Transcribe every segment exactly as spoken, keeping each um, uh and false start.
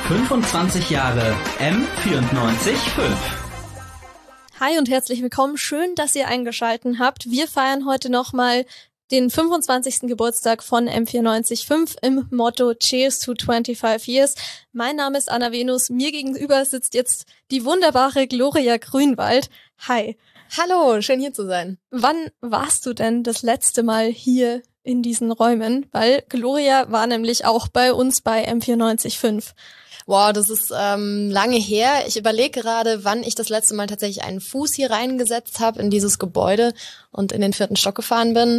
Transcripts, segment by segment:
fünfundzwanzig Jahre M vierundneunzig Komma fünf. Hi und herzlich willkommen. Schön, dass ihr eingeschaltet habt. Wir feiern heute nochmal den fünfundzwanzigsten Geburtstag von M vierundneunzig Komma fünf im Motto Cheers to twenty-five years. Mein Name ist Anna Venus. Mir gegenüber sitzt jetzt die wunderbare Gloria Grünwald. Hi. Hallo, schön hier zu sein. Wann warst du denn das letzte Mal hier in diesen Räumen? Weil Gloria war nämlich auch bei uns bei M vierundneunzig Komma fünf. Wow, das ist ähm, lange her. Ich überlege gerade, wann ich das letzte Mal tatsächlich einen Fuß hier reingesetzt habe in dieses Gebäude und in den vierten Stock gefahren bin.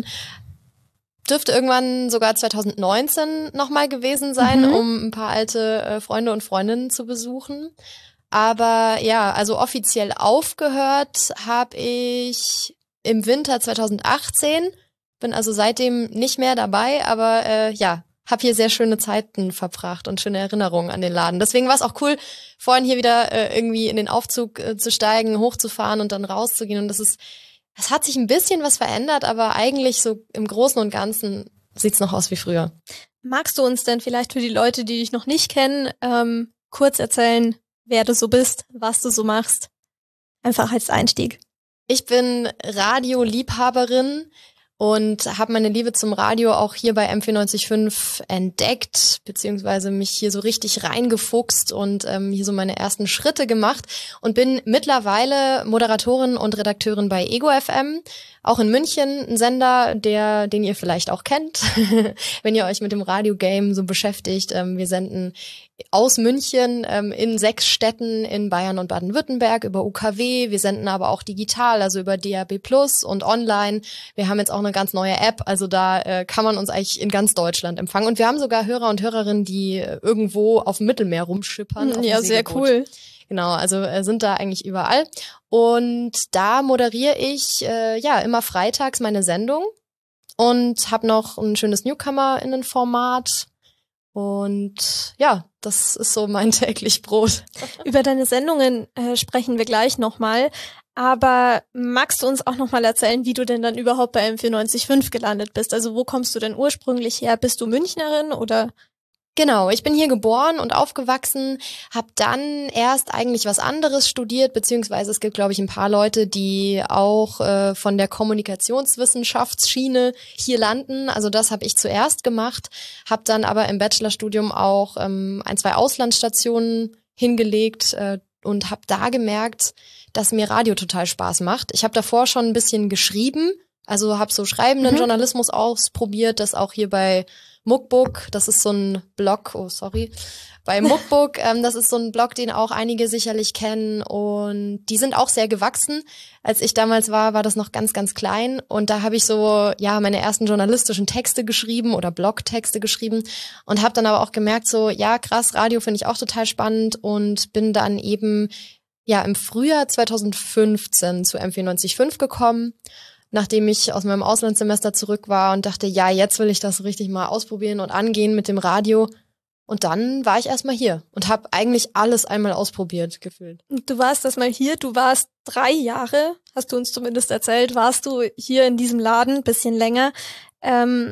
Dürfte irgendwann sogar zwanzig neunzehn nochmal gewesen sein, mhm. um ein paar alte äh, Freunde und Freundinnen zu besuchen. Aber ja, also offiziell aufgehört habe ich im Winter zwanzig achtzehn. Bin also seitdem nicht mehr dabei, aber äh, ja, habe hier sehr schöne Zeiten verbracht und schöne Erinnerungen an den Laden. Deswegen war es auch cool, vorhin hier wieder äh, irgendwie in den Aufzug äh, zu steigen, hochzufahren und dann rauszugehen. Und das ist, es hat sich ein bisschen was verändert, aber eigentlich so im Großen und Ganzen sieht's noch aus wie früher. Magst du uns denn vielleicht für die Leute, die dich noch nicht kennen, ähm, kurz erzählen, wer du so bist, was du so machst? Einfach als Einstieg. Ich bin Radioliebhaberin und habe meine Liebe zum Radio auch hier bei M vierundneunzig Komma fünf entdeckt, beziehungsweise mich hier so richtig reingefuchst und ähm, hier so meine ersten Schritte gemacht und bin mittlerweile Moderatorin und Redakteurin bei Ego F M, auch in München, ein Sender, der, den ihr vielleicht auch kennt, wenn ihr euch mit dem Radio-Game so beschäftigt. Ähm, wir senden aus München ähm, in sechs Städten in Bayern und Baden-Württemberg über U K W. Wir senden aber auch digital, also über D A B plus und online. Wir haben jetzt auch eine ganz neue App, also da äh, kann man uns eigentlich in ganz Deutschland empfangen. Und wir haben sogar Hörer und Hörerinnen, die äh, irgendwo auf dem Mittelmeer rumschippern. Ja, sehr cool. Genau, also äh, sind da eigentlich überall. Und da moderiere ich äh, ja immer freitags meine Sendung und habe noch ein schönes NewcomerInnen-Format. Und ja, das ist so mein täglich Brot. Über deine Sendungen äh, sprechen wir gleich nochmal. Aber magst du uns auch nochmal erzählen, wie du denn dann überhaupt bei M vierundneunzig Komma fünf gelandet bist? Also wo kommst du denn ursprünglich her? Bist du Münchnerin oder? Genau, ich bin hier geboren und aufgewachsen, habe dann erst eigentlich was anderes studiert, beziehungsweise es gibt, glaube ich, ein paar Leute, die auch äh, von der Kommunikationswissenschaftsschiene hier landen. Also das habe ich zuerst gemacht, habe dann aber im Bachelorstudium auch ähm, ein, zwei Auslandsstationen hingelegt äh, und habe da gemerkt, dass mir Radio total Spaß macht. Ich habe davor schon ein bisschen geschrieben, also habe so schreibenden mhm. Journalismus ausprobiert, das auch hier bei Muckbook, das ist so ein Blog, oh sorry, bei Muckbook, ähm, das ist so ein Blog, den auch einige sicherlich kennen und die sind auch sehr gewachsen. Als ich damals war, war das noch ganz, ganz klein und da habe ich so, ja, meine ersten journalistischen Texte geschrieben oder Blogtexte geschrieben und habe dann aber auch gemerkt so, ja krass, Radio finde ich auch total spannend und bin dann eben, ja, im Frühjahr zwanzig fünfzehn zu M vierundneunzig Komma fünf gekommen, nachdem ich aus meinem Auslandssemester zurück war und dachte, ja, jetzt will ich das richtig mal ausprobieren und angehen mit dem Radio. Und dann war ich erstmal hier und habe eigentlich alles einmal ausprobiert, gefühlt. Du warst erstmal hier, du warst drei Jahre, hast du uns zumindest erzählt, warst du hier in diesem Laden, bisschen länger. Ähm,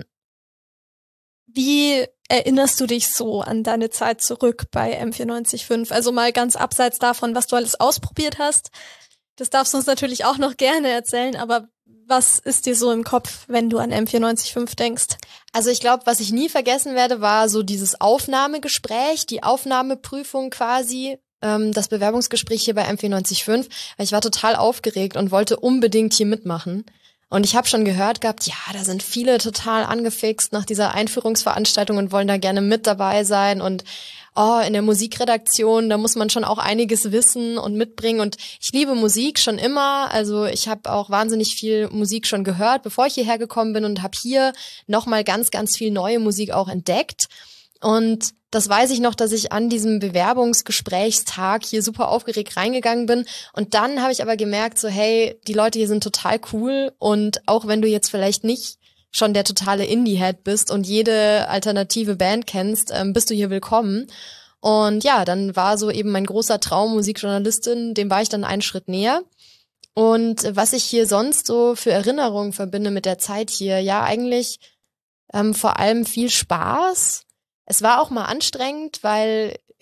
wie erinnerst du dich so an deine Zeit zurück bei M vierundneunzig Komma fünf? Also mal ganz abseits davon, was du alles ausprobiert hast. Das darfst du uns natürlich auch noch gerne erzählen, aber was ist dir so im Kopf, wenn du an M vierundneunzig Komma fünf denkst? Also ich glaube, was ich nie vergessen werde, war so dieses Aufnahmegespräch, die Aufnahmeprüfung quasi, ähm, das Bewerbungsgespräch hier bei M vierundneunzig Komma fünf, weil ich war total aufgeregt und wollte unbedingt hier mitmachen. Und ich habe schon gehört gehabt, ja, da sind viele total angefixt nach dieser Einführungsveranstaltung und wollen da gerne mit dabei sein und oh, in der Musikredaktion, da muss man schon auch einiges wissen und mitbringen und ich liebe Musik schon immer, also ich habe auch wahnsinnig viel Musik schon gehört, bevor ich hierher gekommen bin und habe hier nochmal ganz, ganz viel neue Musik auch entdeckt und das weiß ich noch, dass ich an diesem Bewerbungsgesprächstag hier super aufgeregt reingegangen bin und dann habe ich aber gemerkt so, hey, die Leute hier sind total cool und auch wenn du jetzt vielleicht nicht schon der totale Indie-Head bist und jede alternative Band kennst, ähm, bist du hier willkommen. Und ja, dann war so eben mein großer Traum, Musikjournalistin, dem war ich dann einen Schritt näher. Und was ich hier sonst so für Erinnerungen verbinde mit der Zeit hier, ja eigentlich ähm, vor allem viel Spaß. Es war auch mal anstrengend, weil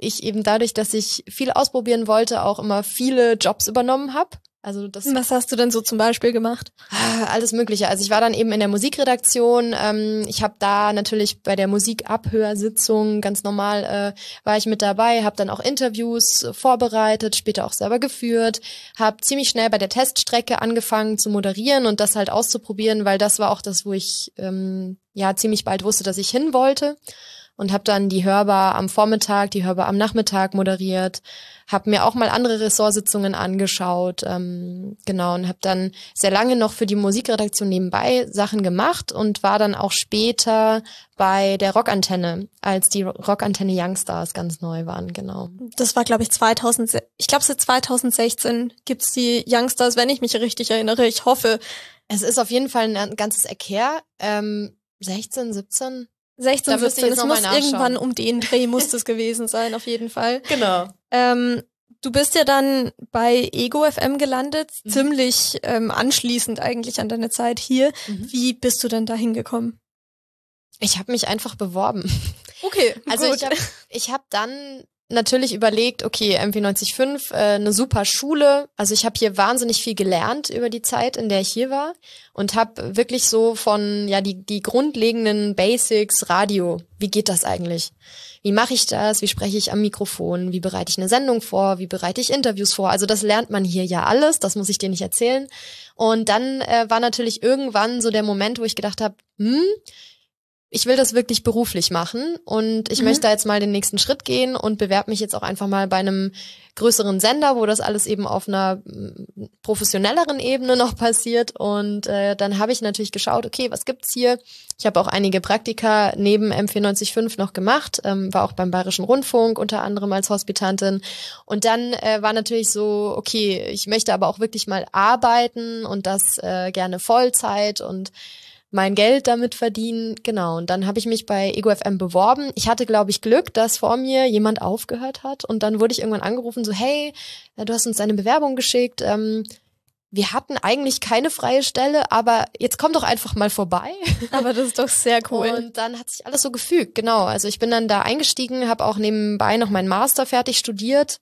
ich eben dadurch, dass ich viel ausprobieren wollte, auch immer viele Jobs übernommen habe. Also das Was hast du denn so zum Beispiel gemacht? Alles Mögliche. Also ich war dann eben in der Musikredaktion. Ähm, ich habe da natürlich bei der Musikabhörsitzung ganz normal äh, war ich mit dabei, habe dann auch Interviews vorbereitet, später auch selber geführt, habe ziemlich schnell bei der Teststrecke angefangen zu moderieren und das halt auszuprobieren, weil das war auch das, wo ich ähm, ja ziemlich bald wusste, dass ich hin wollte. Und habe dann die Hörbar am Vormittag, die Hörbar am Nachmittag moderiert, habe mir auch mal andere Ressortsitzungen angeschaut, ähm, genau, und habe dann sehr lange noch für die Musikredaktion nebenbei Sachen gemacht und war dann auch später bei der Rockantenne, als die Rockantenne Youngstars ganz neu waren, genau. Das war, glaube ich, zweitausend, ich glaube, seit zweitausendsechzehn gibt's die Youngstars, wenn ich mich richtig erinnere. Ich hoffe. Es ist auf jeden Fall ein ganzes Eckher, ähm, sechzehn, siebzehn sechzehn, siebzehn, es muss irgendwann um den Dreh muss es gewesen sein, auf jeden Fall. Genau. Ähm, du bist ja dann bei Ego F M gelandet, Mhm. ziemlich ähm, anschließend eigentlich an deine Zeit hier. Mhm. Wie bist du denn da hingekommen? Ich habe mich einfach beworben. Okay, Also gut. ich habe ich hab dann natürlich überlegt, okay, M vier neun fünf, äh, eine super Schule. Also ich habe hier wahnsinnig viel gelernt über die Zeit, in der ich hier war und habe wirklich so von ja die die grundlegenden Basics Radio. Wie geht das eigentlich? Wie mache ich das? Wie spreche ich am Mikrofon? Wie bereite ich eine Sendung vor? Wie bereite ich Interviews vor? Also das lernt man hier ja alles. Das muss ich dir nicht erzählen. Und dann äh, war natürlich irgendwann so der Moment, wo ich gedacht habe, hm, ich will das wirklich beruflich machen und ich Mhm. möchte da jetzt mal den nächsten Schritt gehen und bewerbe mich jetzt auch einfach mal bei einem größeren Sender, wo das alles eben auf einer mm, professionelleren Ebene noch passiert. Und äh, dann habe ich natürlich geschaut, okay, was gibt's hier? Ich habe auch einige Praktika neben M vier neun fünf noch gemacht, ähm, war auch beim Bayerischen Rundfunk unter anderem als Hospitantin. Und dann äh, war natürlich so, okay, ich möchte aber auch wirklich mal arbeiten und das äh, gerne Vollzeit und mein Geld damit verdienen, genau. Und dann habe ich mich bei Ego F M beworben. Ich hatte, glaube ich, Glück, dass vor mir jemand aufgehört hat. Und dann wurde ich irgendwann angerufen, so, hey, du hast uns deine Bewerbung geschickt. Ähm, wir hatten eigentlich keine freie Stelle, aber jetzt komm doch einfach mal vorbei. Aber das ist doch sehr cool. Und dann hat sich alles so gefügt, genau. Also ich bin dann da eingestiegen, habe auch nebenbei noch meinen Master fertig studiert.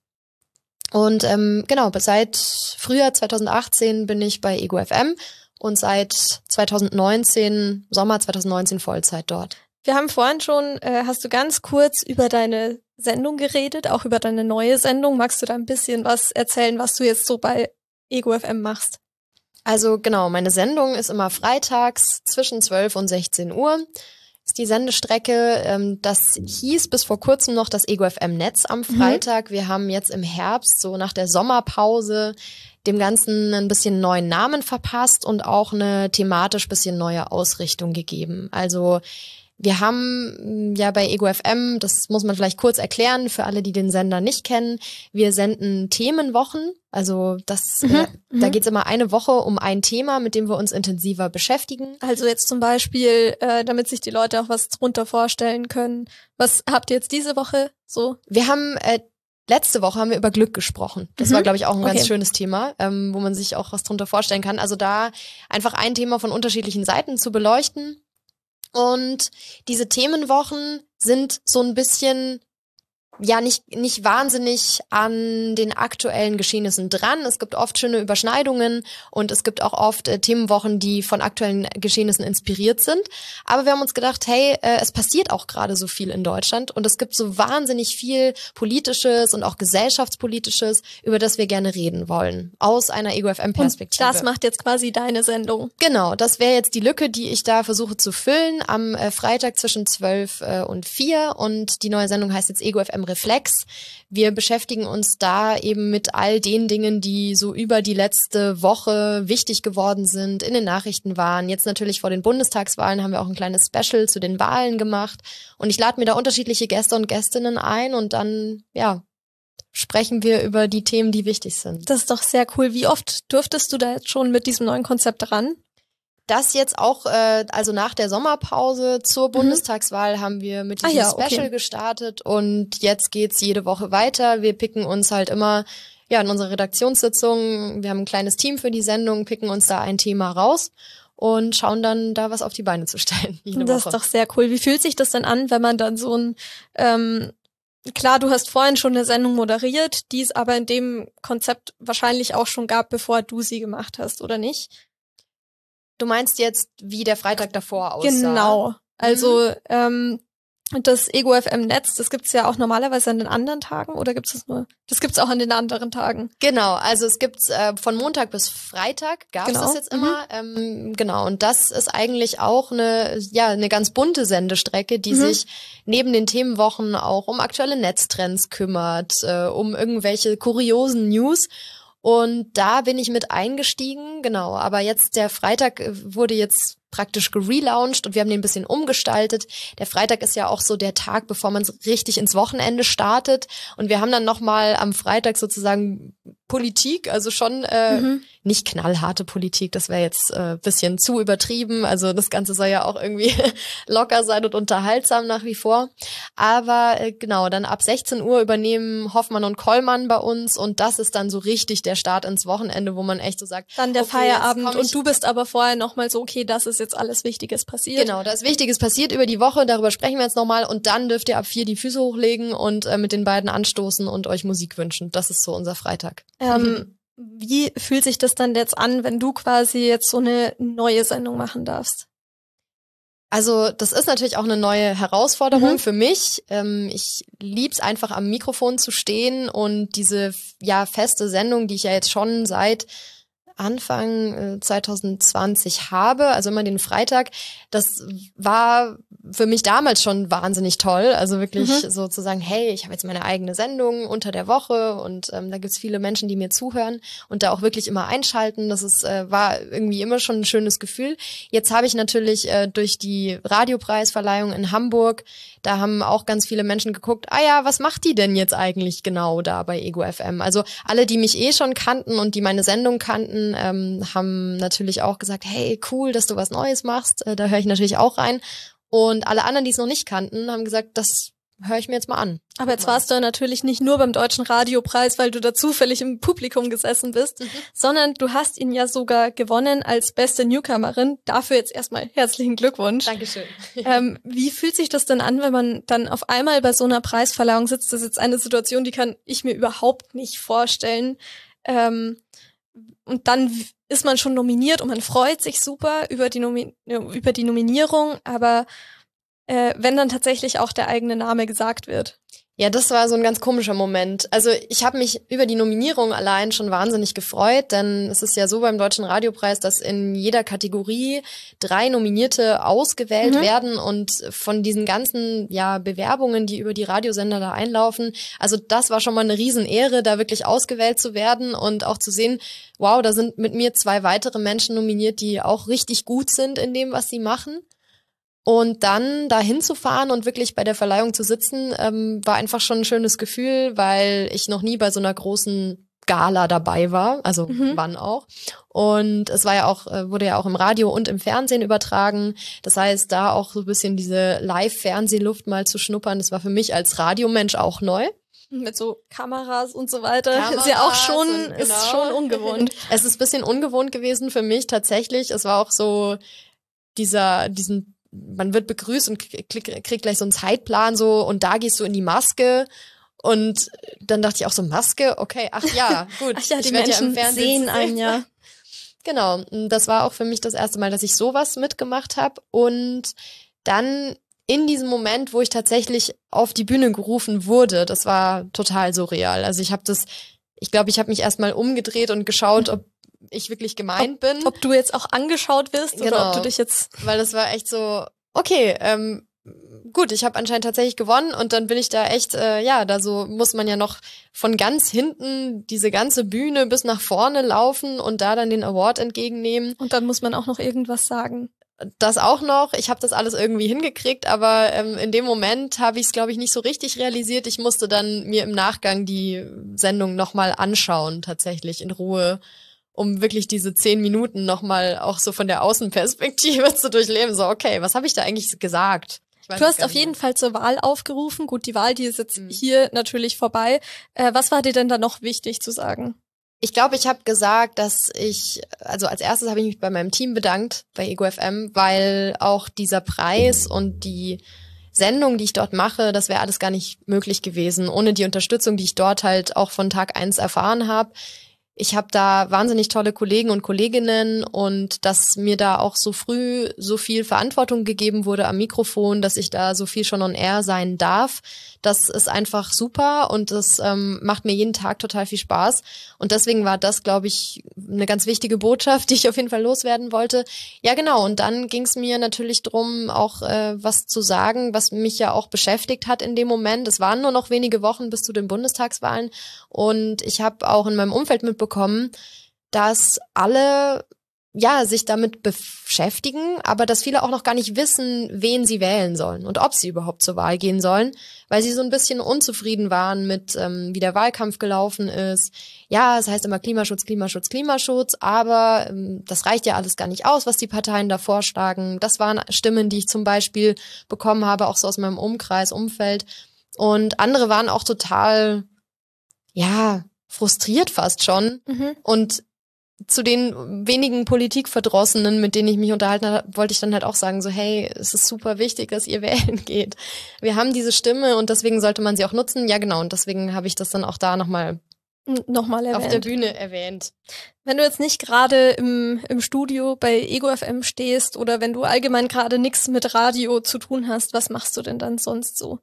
Und ähm, genau, seit Frühjahr zweitausendachtzehn bin ich bei Ego F M. Und seit zweitausendneunzehn, Sommer zweitausendneunzehn Vollzeit dort. Wir haben vorhin schon, äh, hast du ganz kurz über deine Sendung geredet, auch über deine neue Sendung. Magst du da ein bisschen was erzählen, was du jetzt so bei Ego F M machst? Also genau, meine Sendung ist immer freitags zwischen zwölf und sechzehn Uhr. Ist die Sendestrecke, ähm, das hieß bis vor kurzem noch das Ego F M-Netz am Freitag. Mhm. Wir haben jetzt im Herbst, so nach der Sommerpause, dem Ganzen ein bisschen neuen Namen verpasst und auch eine thematisch bisschen neue Ausrichtung gegeben. Also wir haben ja bei Ego F M, das muss man vielleicht kurz erklären für alle, die den Sender nicht kennen, wir senden Themenwochen. Also das, Mhm, äh, da mhm. geht's immer eine Woche um ein Thema, mit dem wir uns intensiver beschäftigen. Also jetzt zum Beispiel, äh, damit sich die Leute auch was drunter vorstellen können. Was habt ihr jetzt diese Woche so? Wir haben äh, letzte Woche haben wir über Glück gesprochen. Das Mhm. war, glaube ich, auch ein Okay. ganz schönes Thema, ähm, wo man sich auch was drunter vorstellen kann. Also da einfach ein Thema von unterschiedlichen Seiten zu beleuchten. Und diese Themenwochen sind so ein bisschen, ja, nicht, nicht wahnsinnig an den aktuellen Geschehnissen dran. Es gibt oft schöne Überschneidungen und es gibt auch oft äh, Themenwochen, die von aktuellen Geschehnissen inspiriert sind. Aber wir haben uns gedacht, hey, äh, es passiert auch gerade so viel in Deutschland und es gibt so wahnsinnig viel Politisches und auch Gesellschaftspolitisches, über das wir gerne reden wollen, aus einer Ego F M-Perspektive. Und das macht jetzt quasi deine Sendung. Genau, das wäre jetzt die Lücke, die ich da versuche zu füllen am äh, Freitag zwischen zwölf äh, und vier und die neue Sendung heißt jetzt Ego F M Reflex. Wir beschäftigen uns da eben mit all den Dingen, die so über die letzte Woche wichtig geworden sind, in den Nachrichten waren. Jetzt natürlich vor den Bundestagswahlen haben wir auch ein kleines Special zu den Wahlen gemacht und ich lade mir da unterschiedliche Gäste und Gästinnen ein und dann, ja, sprechen wir über die Themen, die wichtig sind. Das ist doch sehr cool. Wie oft durftest du da jetzt schon mit diesem neuen Konzept ran? Das jetzt auch, äh, also nach der Sommerpause zur Mhm. Bundestagswahl haben wir mit Ah diesem ja, Special okay. gestartet und jetzt geht's jede Woche weiter. Wir picken uns halt immer, ja, in unserer Redaktionssitzung, wir haben ein kleines Team für die Sendung, picken uns da ein Thema raus und schauen dann da was auf die Beine zu stellen. Jede Das Woche. ist doch sehr cool. Wie fühlt sich das denn an, wenn man dann so ein ähm, klar, du hast vorhin schon eine Sendung moderiert, die es aber in dem Konzept wahrscheinlich auch schon gab, bevor du sie gemacht hast, oder nicht? Du meinst jetzt, wie der Freitag davor aussah? Genau. Also Mhm. ähm, das Ego F M-Netz, das gibt's ja auch normalerweise an den anderen Tagen, oder gibt's das nur? Das gibt's auch an den anderen Tagen. Genau, also es gibt's äh, von Montag bis Freitag gab's Genau. das jetzt immer. Mhm. Ähm, genau, und das ist eigentlich auch eine, ja, eine ganz bunte Sendestrecke, die Mhm. sich neben den Themenwochen auch um aktuelle Netztrends kümmert, äh, um irgendwelche kuriosen News. Und da bin ich mit eingestiegen, genau. Aber jetzt der Freitag wurde jetzt praktisch gelauncht und wir haben den ein bisschen umgestaltet. Der Freitag ist ja auch so der Tag, bevor man so richtig ins Wochenende startet. Und wir haben dann nochmal am Freitag sozusagen Politik, also schon äh, Mhm. nicht knallharte Politik, das wäre jetzt äh, bisschen zu übertrieben. Also das Ganze soll ja auch irgendwie locker sein und unterhaltsam nach wie vor. Aber äh, genau, dann ab sechzehn Uhr übernehmen Hoffmann und Kollmann bei uns und das ist dann so richtig der Start ins Wochenende, wo man echt so sagt, Dann der okay, Feierabend jetzt komm ich- und du bist aber vorher nochmal so, okay, das ist jetzt alles Wichtiges passiert. Genau, da ist Wichtiges passiert über die Woche, darüber sprechen wir jetzt nochmal und dann dürft ihr ab vier die Füße hochlegen und äh, mit den beiden anstoßen und euch Musik wünschen. Das ist so unser Freitag. Ähm, wie fühlt sich das dann jetzt an, wenn du quasi jetzt so eine neue Sendung machen darfst? Also das ist natürlich auch eine neue Herausforderung Mhm. für mich. Ähm, ich lieb's einfach am Mikrofon zu stehen und diese ja feste Sendung, die ich ja jetzt schon seit Anfang äh, zwanzig zwanzig habe, also immer den Freitag, das war für mich damals schon wahnsinnig toll, also wirklich Mhm. so zu sagen, hey, ich habe jetzt meine eigene Sendung unter der Woche und ähm, da gibt's viele Menschen, die mir zuhören und da auch wirklich immer einschalten, das ist äh, war irgendwie immer schon ein schönes Gefühl. Jetzt habe ich natürlich äh, durch die Radiopreisverleihung in Hamburg, da haben auch ganz viele Menschen geguckt, ah ja, was macht die denn jetzt eigentlich genau da bei Ego F M? Also alle, die mich eh schon kannten und die meine Sendung kannten, ähm, haben natürlich auch gesagt, hey, cool, dass du was Neues machst, äh, da höre ich natürlich auch rein. Und alle anderen, die es noch nicht kannten, haben gesagt, das höre ich mir jetzt mal an. Aber jetzt warst du natürlich nicht nur beim Deutschen Radiopreis, weil du da zufällig im Publikum gesessen bist, Mhm. sondern du hast ihn ja sogar gewonnen als beste Newcomerin. Dafür jetzt erstmal herzlichen Glückwunsch. Dankeschön. Ähm, wie fühlt sich das denn an, wenn man dann auf einmal bei so einer Preisverleihung sitzt? Das ist jetzt eine Situation, die kann ich mir überhaupt nicht vorstellen. Ähm, und dann ist man schon nominiert und man freut sich super über die, Nomi- über die Nominierung, aber äh, wenn dann tatsächlich auch der eigene Name gesagt wird. Ja, das war so ein ganz komischer Moment. Also ich habe mich über die Nominierung allein schon wahnsinnig gefreut, denn es ist ja so beim Deutschen Radiopreis, dass in jeder Kategorie drei Nominierte ausgewählt Mhm. werden und von diesen ganzen ja Bewerbungen, die über die Radiosender da einlaufen, also das war schon mal eine Riesenehre, da wirklich ausgewählt zu werden und auch zu sehen, wow, da sind mit mir zwei weitere Menschen nominiert, die auch richtig gut sind in dem, was sie machen. Und dann da hinzufahren und wirklich bei der Verleihung zu sitzen, ähm, war einfach schon ein schönes Gefühl, weil ich noch nie bei so einer großen Gala dabei war, also Mhm. wann auch. Und es war ja auch, äh, wurde ja auch im Radio und im Fernsehen übertragen. Das heißt, da auch so ein bisschen diese Live-Fernsehluft mal zu schnuppern, das war für mich als Radiomensch auch neu. Mit so Kameras und so weiter. Kameras ist ja auch schon, und ist genau. schon ungewohnt. Es ist ein bisschen ungewohnt gewesen für mich tatsächlich. Es war auch so dieser, diesen man wird begrüßt und kriegt krieg gleich so einen Zeitplan so und da gehst du in die Maske und dann dachte ich auch so, Maske? Okay, ach ja, gut. Ach ja, die ich werd Menschen ja im Fernsehen sehen zu einen ja. Genau, und das war auch für mich das erste Mal, dass ich sowas mitgemacht habe und dann in diesem Moment, wo ich tatsächlich auf die Bühne gerufen wurde, das war total surreal. Also ich habe das, ich glaube, ich habe mich erstmal umgedreht und geschaut, ob ich wirklich gemeint bin. Ob du jetzt auch angeschaut wirst oder Genau. ob du dich jetzt... Weil das war echt so, okay, ähm, gut, ich habe anscheinend tatsächlich gewonnen und dann bin ich da echt, äh, ja, da so muss man ja noch von ganz hinten diese ganze Bühne bis nach vorne laufen und da dann den Award entgegennehmen. Und dann muss man auch noch irgendwas sagen. Das auch noch, ich habe das alles irgendwie hingekriegt, aber ähm, in dem Moment habe ich es, glaube ich, nicht so richtig realisiert. Ich musste dann mir im Nachgang die Sendung nochmal anschauen, tatsächlich in Ruhe, um wirklich diese zehn Minuten nochmal auch so von der Außenperspektive zu durchleben. So, okay, was habe ich da eigentlich gesagt? Ich weiß Du es hast gar auf nicht jeden mehr. Fall zur Wahl aufgerufen. Gut, die Wahl, die ist jetzt Mhm. hier natürlich vorbei. Äh, was war dir denn da noch wichtig zu sagen? Ich glaube, ich habe gesagt, dass ich, also als erstes habe ich mich bei meinem Team bedankt, bei Ego F M, weil auch dieser Preis und die Sendung, die ich dort mache, das wäre alles gar nicht möglich gewesen, ohne die Unterstützung, die ich dort halt auch von Tag eins erfahren habe. Ich habe da wahnsinnig tolle Kollegen und Kolleginnen und dass mir da auch so früh so viel Verantwortung gegeben wurde am Mikrofon, dass ich da so viel schon on air sein darf, das ist einfach super und das ähm, macht mir jeden Tag total viel Spaß. Und deswegen war das, glaube ich, eine ganz wichtige Botschaft, die ich auf jeden Fall loswerden wollte. Ja, genau. Und dann ging es mir natürlich drum, auch äh, was zu sagen, was mich ja auch beschäftigt hat in dem Moment. Es waren nur noch wenige Wochen bis zu den Bundestagswahlen und ich habe auch in meinem Umfeld mitbekommen, dass alle ja sich damit beschäftigen, aber dass viele auch noch gar nicht wissen, wen sie wählen sollen und ob sie überhaupt zur Wahl gehen sollen, weil sie so ein bisschen unzufrieden waren mit, ähm, wie der Wahlkampf gelaufen ist. Ja, es heißt immer Klimaschutz, Klimaschutz, Klimaschutz, aber ähm, das reicht ja alles gar nicht aus, was die Parteien da vorschlagen. Das waren Stimmen, die ich zum Beispiel bekommen habe, auch so aus meinem Umkreis, Umfeld. Und andere waren auch total, ja, frustriert fast schon. Mhm. Und zu den wenigen Politikverdrossenen, mit denen ich mich unterhalten habe, wollte ich dann halt auch sagen, so hey, es ist super wichtig, dass ihr wählen geht. Wir haben diese Stimme und deswegen sollte man sie auch nutzen. Ja, genau. Und deswegen habe ich das dann auch da nochmal nochmal erwähnt. Auf der Bühne erwähnt. Wenn du jetzt nicht gerade im, im Studio bei Ego F M stehst oder wenn du allgemein gerade nichts mit Radio zu tun hast, was machst du denn dann sonst so?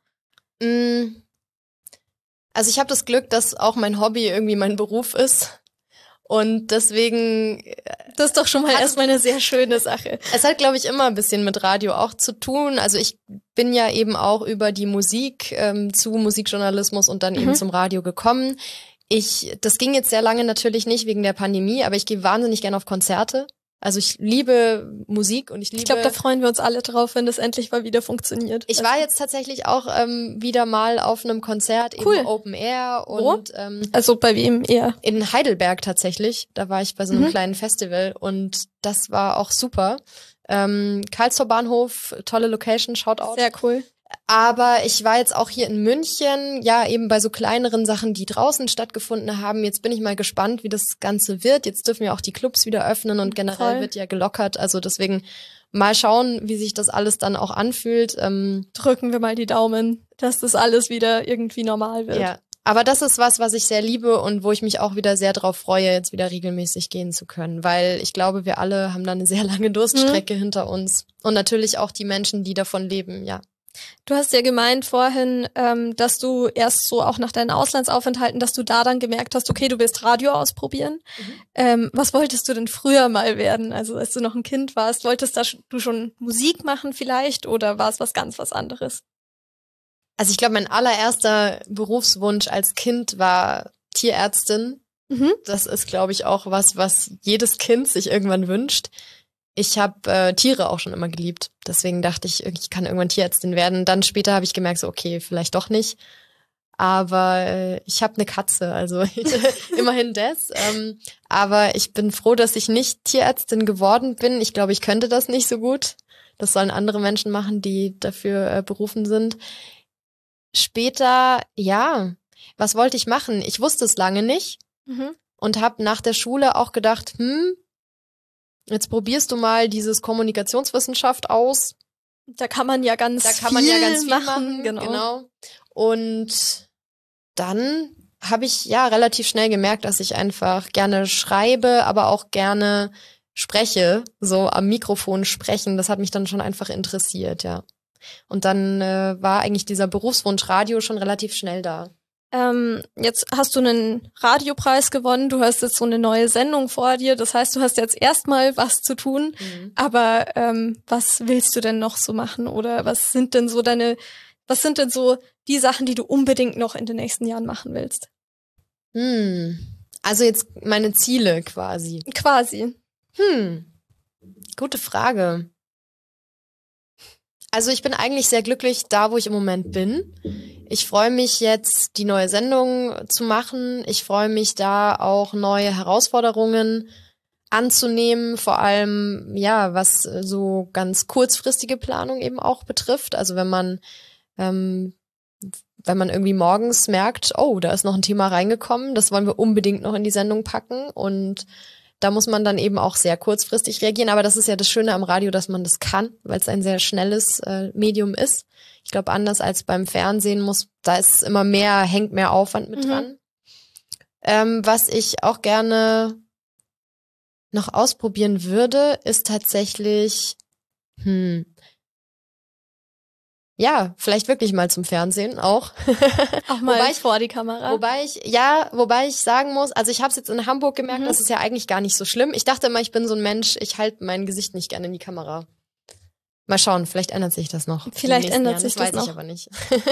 Also ich habe das Glück, dass auch mein Hobby irgendwie mein Beruf ist. Und deswegen... Das ist doch schon mal erstmal eine sehr schöne Sache. Es hat, glaube ich, immer ein bisschen mit Radio auch zu tun. Also ich bin ja eben auch über die Musik ähm, zu Musikjournalismus und dann mhm. eben zum Radio gekommen. Ich, das ging jetzt sehr lange natürlich nicht wegen der Pandemie, aber ich gehe wahnsinnig gerne auf Konzerte. Also ich liebe Musik und ich liebe... Ich glaube, da freuen wir uns alle drauf, wenn das endlich mal wieder funktioniert. Ich war jetzt tatsächlich auch ähm, wieder mal auf einem Konzert, cool. eben Open Air. Und, Wo? Ähm, also bei wem eher? In Heidelberg tatsächlich. Da war ich bei so einem mhm. kleinen Festival und das war auch super. Ähm, Karlstor Bahnhof, tolle Location, Shoutout. Sehr cool. Aber ich war jetzt auch hier in München, ja eben bei so kleineren Sachen, die draußen stattgefunden haben. Jetzt bin ich mal gespannt, wie das Ganze wird. Jetzt dürfen ja auch die Clubs wieder öffnen und generell Voll. Wird ja gelockert. Also deswegen mal schauen, wie sich das alles dann auch anfühlt. Ähm, Drücken wir mal die Daumen, dass das alles wieder irgendwie normal wird. Ja, aber das ist was, was ich sehr liebe und wo ich mich auch wieder sehr drauf freue, jetzt wieder regelmäßig gehen zu können. Weil ich glaube, wir alle haben da eine sehr lange Durststrecke mhm. hinter uns. Und natürlich auch die Menschen, die davon leben, ja. Du hast ja gemeint vorhin, ähm, dass du erst so auch nach deinen Auslandsaufenthalten, dass du da dann gemerkt hast, okay, du willst Radio ausprobieren. Mhm. Ähm, was wolltest du denn früher mal werden? Also als du noch ein Kind warst, wolltest du schon Musik machen vielleicht oder war es was ganz was anderes? Also ich glaube, mein allererster Berufswunsch als Kind war Tierärztin. Mhm. Das ist, glaube ich, auch was, was jedes Kind sich irgendwann wünscht. Ich habe äh, Tiere auch schon immer geliebt. Deswegen dachte ich, ich kann irgendwann Tierärztin werden. Dann später habe ich gemerkt, so okay, vielleicht doch nicht. Aber äh, ich habe eine Katze, also immerhin das. Ähm, aber ich bin froh, dass ich nicht Tierärztin geworden bin. Ich glaube, ich könnte das nicht so gut. Das sollen andere Menschen machen, die dafür äh, berufen sind. Später, ja, was wollte ich machen? Ich wusste es lange nicht mhm. und habe nach der Schule auch gedacht, hm, jetzt probierst du mal dieses Kommunikationswissenschaft aus. Da kann man ja ganz da kann man viel ja ganz viel machen. machen genau. genau. Und dann habe ich ja relativ schnell gemerkt, dass ich einfach gerne schreibe, aber auch gerne spreche, so am Mikrofon sprechen. Das hat mich dann schon einfach interessiert, ja. Und dann äh, war eigentlich dieser Berufswunsch Radio schon relativ schnell da. Ähm, jetzt hast du einen Radiopreis gewonnen, du hast jetzt so eine neue Sendung vor dir, das heißt, du hast jetzt erstmal was zu tun, mhm. aber ähm, was willst du denn noch so machen oder was sind denn so deine, was sind denn so die Sachen, die du unbedingt noch in den nächsten Jahren machen willst? Hm, also jetzt meine Ziele quasi. Quasi. Hm, gute Frage. Also ich bin eigentlich sehr glücklich da, wo ich im Moment bin. Ich freue mich jetzt, die neue Sendung zu machen. Ich freue mich da auch neue Herausforderungen anzunehmen, vor allem ja, was so ganz kurzfristige Planung eben auch betrifft. Also wenn man ähm, wenn man irgendwie morgens merkt, oh, da ist noch ein Thema reingekommen, das wollen wir unbedingt noch in die Sendung packen und Da muss man dann eben auch sehr kurzfristig reagieren. Aber das ist ja das Schöne am Radio, dass man das kann, weil es ein sehr schnelles äh, Medium ist. Ich glaube, anders als beim Fernsehen muss, da ist immer mehr, hängt mehr Aufwand mit mhm. dran. Ähm, was ich auch gerne noch ausprobieren würde, ist tatsächlich, hm, ja, vielleicht wirklich mal zum Fernsehen auch. Auch mal wobei ich, vor die Kamera. Wobei ich, ja, wobei ich sagen muss, also ich habe es jetzt in Hamburg gemerkt, Mhm. das ist ja eigentlich gar nicht so schlimm. Ich dachte immer, ich bin so ein Mensch, ich halte mein Gesicht nicht gerne in die Kamera. Mal schauen, vielleicht ändert sich das noch. Vielleicht ändert Jahren. sich das, das weiß noch. ich aber nicht.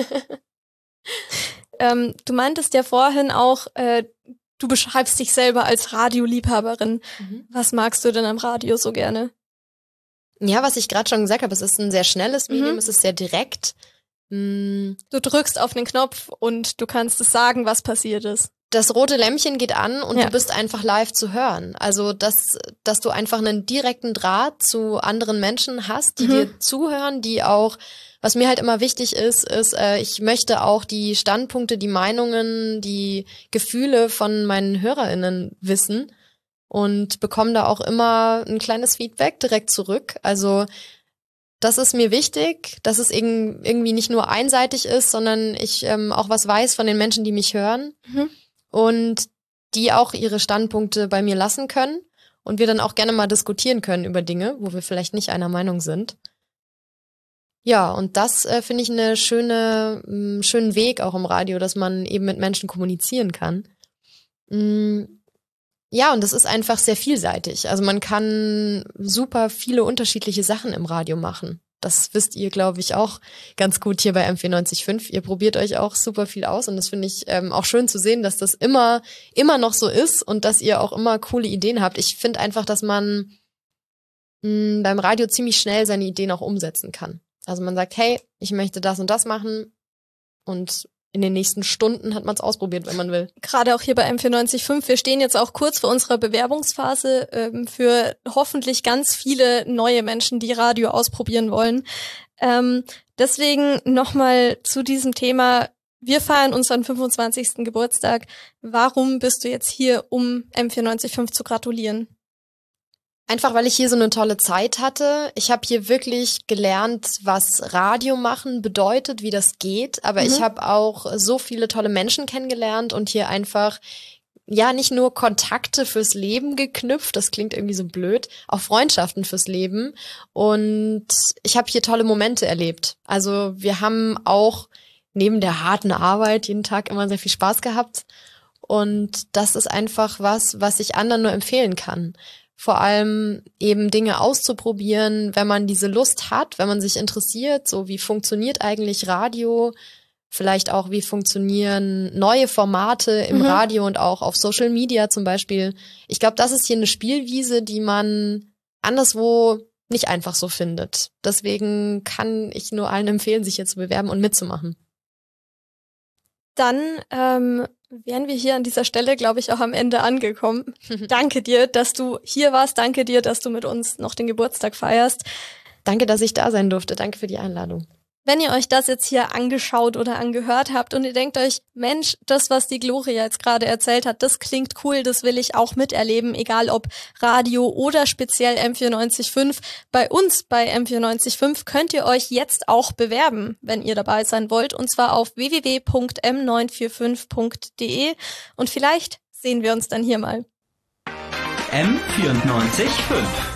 ähm, du meintest ja vorhin auch, äh, du beschreibst dich selber als Radioliebhaberin. Mhm. Was magst du denn am Radio so gerne? Ja, was ich gerade schon gesagt habe, es ist ein sehr schnelles Medium, Mhm. es ist sehr direkt. Hm. Du drückst auf den Knopf und du kannst es sagen, was passiert ist. Das rote Lämpchen geht an und Ja. du bist einfach live zu hören. Also, dass, dass du einfach einen direkten Draht zu anderen Menschen hast, die Mhm. dir zuhören, die auch, was mir halt immer wichtig ist, ist, äh, ich möchte auch die Standpunkte, die Meinungen, die Gefühle von meinen HörerInnen wissen und bekomme da auch immer ein kleines Feedback direkt zurück. Also, das ist mir wichtig, dass es irgendwie nicht nur einseitig ist, sondern ich ähm, auch was weiß von den Menschen, die mich hören. Mhm. Und die auch ihre Standpunkte bei mir lassen können und wir dann auch gerne mal diskutieren können über Dinge, wo wir vielleicht nicht einer Meinung sind. Ja, und das äh, finde ich eine schöne, mh, schönen Weg auch im Radio, dass man eben mit Menschen kommunizieren kann. Mhm. Ja, und das ist einfach sehr vielseitig. Also man kann super viele unterschiedliche Sachen im Radio machen. Das wisst ihr, glaube ich, auch ganz gut hier bei M vierundneunzig Komma fünf. Ihr probiert euch auch super viel aus und das finde ich ähm, auch schön zu sehen, dass das immer immer noch so ist und dass ihr auch immer coole Ideen habt. Ich finde einfach, dass man mh, beim Radio ziemlich schnell seine Ideen auch umsetzen kann. Also man sagt, hey, ich möchte das und das machen und in den nächsten Stunden hat man es ausprobiert, wenn man will. Gerade auch hier bei M vierundneunzig Komma fünf. Wir stehen jetzt auch kurz vor unserer Bewerbungsphase ähm, für hoffentlich ganz viele neue Menschen, die Radio ausprobieren wollen. Ähm, deswegen nochmal zu diesem Thema. Wir feiern unseren fünfundzwanzigsten Geburtstag. Warum bist du jetzt hier, um M vierundneunzig Komma fünf zu gratulieren? Einfach, weil ich hier so eine tolle Zeit hatte. Ich habe hier wirklich gelernt, was Radio machen bedeutet, wie das geht. Aber mhm. ich habe auch so viele tolle Menschen kennengelernt und hier einfach, ja, nicht nur Kontakte fürs Leben geknüpft, das klingt irgendwie so blöd, auch Freundschaften fürs Leben. Und ich habe hier tolle Momente erlebt. Also wir haben auch neben der harten Arbeit jeden Tag immer sehr viel Spaß gehabt. Und das ist einfach was, was ich anderen nur empfehlen kann. Vor allem eben Dinge auszuprobieren, wenn man diese Lust hat, wenn man sich interessiert, so wie funktioniert eigentlich Radio, vielleicht auch wie funktionieren neue Formate im mhm. Radio und auch auf Social Media zum Beispiel. Ich glaube, das ist hier eine Spielwiese, die man anderswo nicht einfach so findet. Deswegen kann ich nur allen empfehlen, sich hier zu bewerben und mitzumachen. Dann ähm, wären wir hier an dieser Stelle, glaube ich, auch am Ende angekommen. Danke dir, dass du hier warst. Danke dir, dass du mit uns noch den Geburtstag feierst. Danke, dass ich da sein durfte. Danke für die Einladung. Wenn ihr euch das jetzt hier angeschaut oder angehört habt und ihr denkt euch, Mensch, das, was die Gloria jetzt gerade erzählt hat, das klingt cool, das will ich auch miterleben, egal ob Radio oder speziell M vierundneunzig Komma fünf. Bei uns bei M vierundneunzig Komma fünf könnt ihr euch jetzt auch bewerben, wenn ihr dabei sein wollt, und zwar auf w w w punkt m neun vier fünf punkt d e und vielleicht sehen wir uns dann hier mal. M vierundneunzig Komma fünf